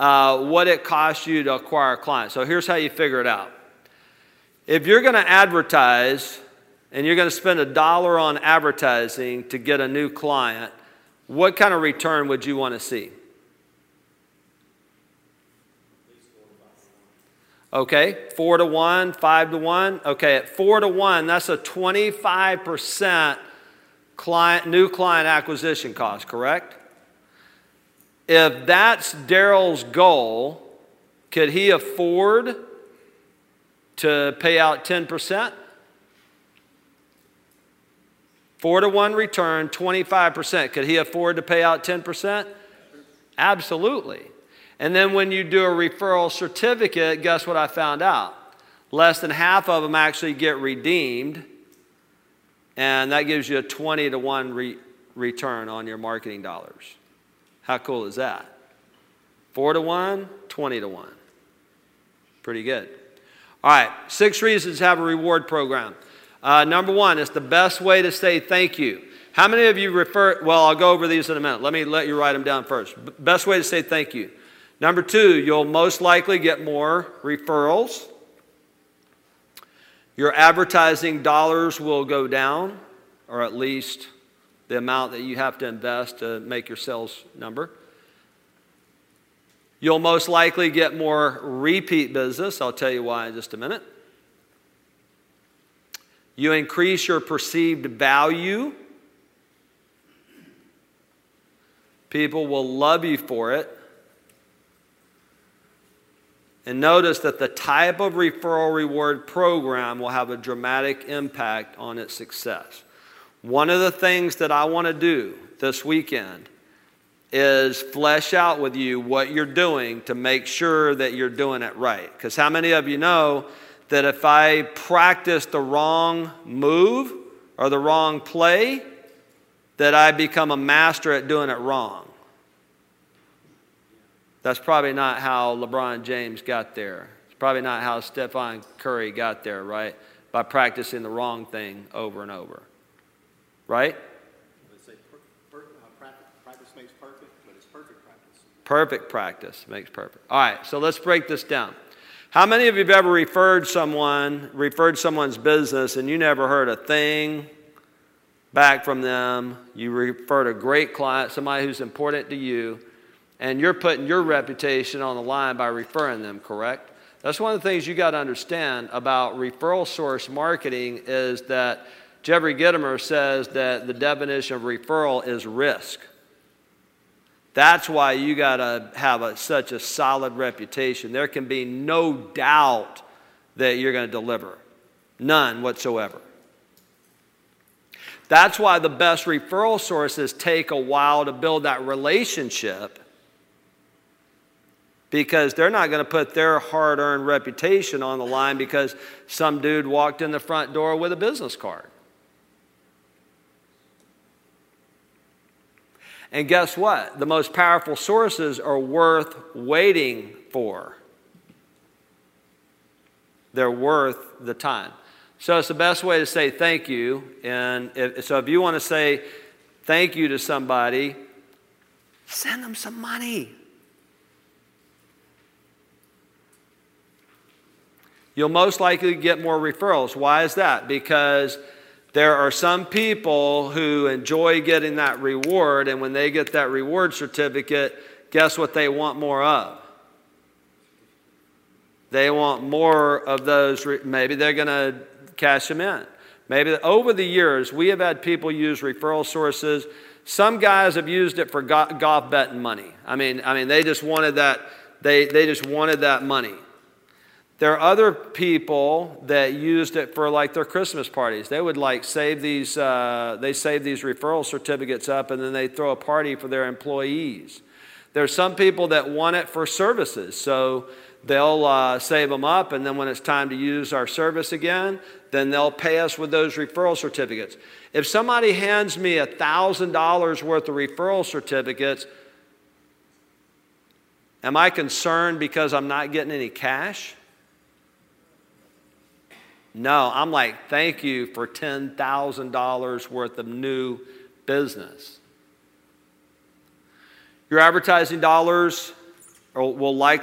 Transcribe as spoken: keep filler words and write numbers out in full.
uh, what it costs you to acquire a client. So here's how you figure it out. If you're going to advertise and you're going to spend a dollar on advertising to get a new client, what kind of return would you want to see? Okay, four to one, five to one. Okay, at four to one, that's a twenty-five percent client, new client acquisition cost, correct? If that's Daryl's goal, could he afford to pay out ten percent? Four to one return, twenty-five percent. Could he afford to pay out ten percent? Absolutely. And then when you do a referral certificate, guess what I found out? Less than half of them actually get redeemed, and that gives you a twenty to one re return on your marketing dollars. How cool is that? Four to one, twenty to one. Pretty good. All right, six reasons to have a reward program. Uh, number one, it's the best way to say thank you. How many of you refer, well, I'll go over these in a minute. Let me let you write them down first. B- best way to say thank you. Number two, you'll most likely get more referrals. Your advertising dollars will go down, or at least the amount that you have to invest to make your sales number. You'll most likely get more repeat business. I'll tell you why in just a minute. You increase your perceived value. People will love you for it. And notice that the type of referral reward program will have a dramatic impact on its success. One of the things that I want to do this weekend is flesh out with you what you're doing to make sure that you're doing it right. Because how many of you know that if I practice the wrong move or the wrong play, that I become a master at doing it wrong? That's probably not how LeBron James got there. It's probably not how Stephen Curry got there, right? By practicing the wrong thing over and over. Right? They say per, per, uh, practice, practice makes perfect, but it's perfect practice. Perfect practice makes perfect. All right, so let's break this down. How many of you have ever referred someone, referred someone's business, and you never heard a thing back from them? You referred a great client, somebody who's important to you, and you're putting your reputation on the line by referring them, correct? That's one of the things you got to understand about referral source marketing is that Jeffrey Gitomer says that the definition of referral is risk. That's why you got to have a, such a solid reputation. There can be no doubt that you're going to deliver. None whatsoever. That's why the best referral sources take a while to build that relationship, because they're not going to put their hard-earned reputation on the line because some dude walked in the front door with a business card. And guess what? The most powerful sources are worth waiting for. They're worth the time. So it's the best way to say thank you. And if, so if you want to say thank you to somebody, send them some money. You'll most likely get more referrals. Why is that? Because there are some people who enjoy getting that reward, and when they get that reward certificate, guess what they want more of? They want more of those. Maybe they're going to cash them in. Maybe over the years, we have had people use referral sources. Some guys have used it for golf betting money. I mean, I mean, they just wanted that. They they just wanted that money. There are other people that used it for like their Christmas parties. They would like save these, uh, they save these referral certificates up, and then they throw a party for their employees. There are some people that want it for services. So they'll uh, save them up, and then when it's time to use our service again, then they'll pay us with those referral certificates. If somebody hands me one thousand dollars worth of referral certificates, am I concerned because I'm not getting any cash? No, I'm like, thank you for ten thousand dollars worth of new business. Your advertising dollars or will likely